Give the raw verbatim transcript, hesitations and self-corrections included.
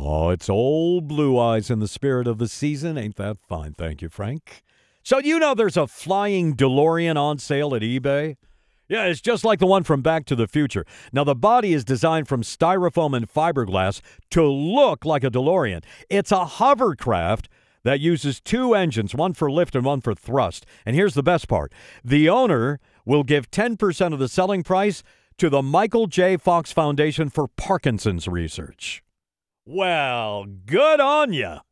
Oh, it's old Blue Eyes in the spirit of the season. Ain't that fine? Thank you, Frank. So you know there's a flying DeLorean on sale at eBay? Yeah, it's just like the one from Back to the Future. Now, the body is designed from styrofoam and fiberglass to look like a DeLorean. It's a hovercraft that uses two engines, one for lift and one for thrust. And here's the best part. The owner will give ten percent of the selling price to the Michael J. Fox Foundation for Parkinson's research. Well, good on ya.